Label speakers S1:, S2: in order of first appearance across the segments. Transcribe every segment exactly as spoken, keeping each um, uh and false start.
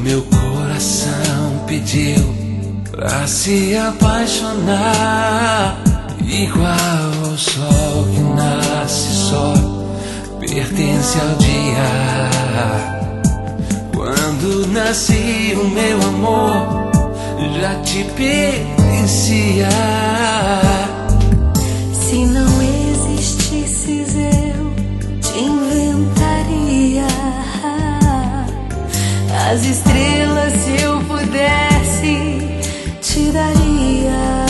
S1: meu coração pediu pra se apaixonar, igual ao sol que nasce só, pertence ao dia. Quando nasci o meu amor já te pertencia.
S2: Se não existisses eu te inventaria. As estrelas, se eu pudesse, te daria.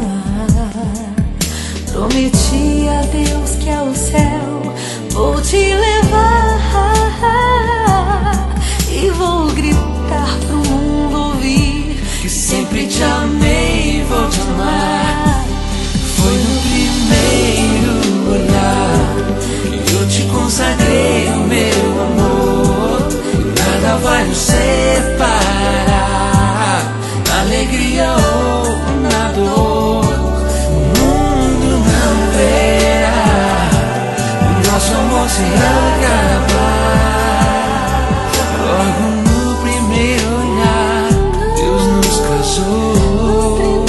S2: Prometi a Deus que ao céu vou te levar e vou gritar pro mundo ouvir
S1: que sempre te amei e vou te amar. Foi no primeiro olhar que eu te consagrei o meu amor. Nada vai nos separar, na alegria ou na dor. O mundo não verá o nosso amor se acabar. Logo no primeiro olhar Deus nos casou,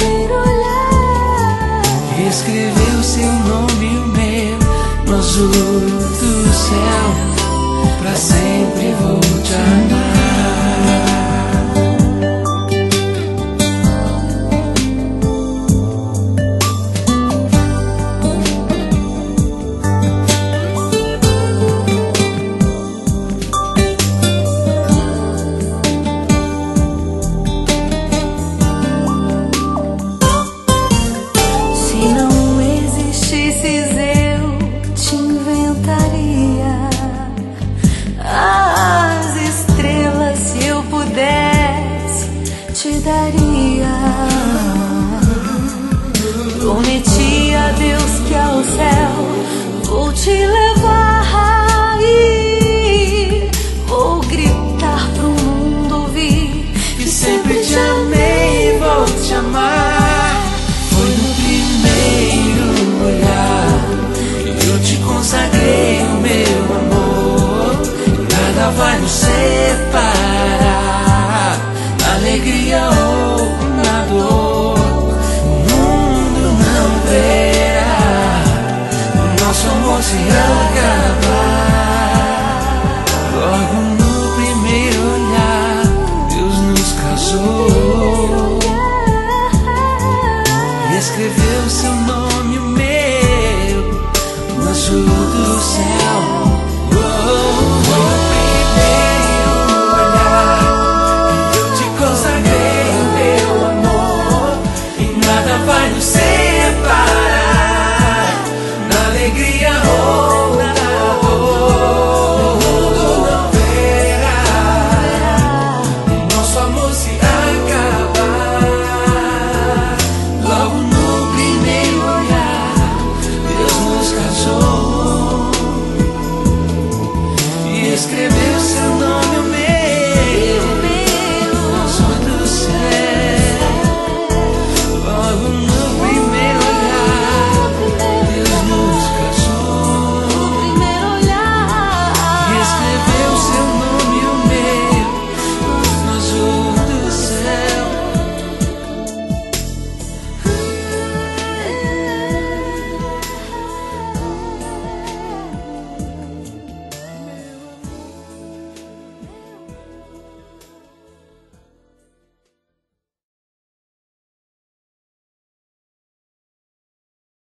S1: escreveu seu nome e o meu no azul do céu. Pra sempre vou te amar.
S2: Se não existisses eu te inventaria. As estrelas, se eu pudesse, te daria. Prometi a Deus que ao céu vou te levar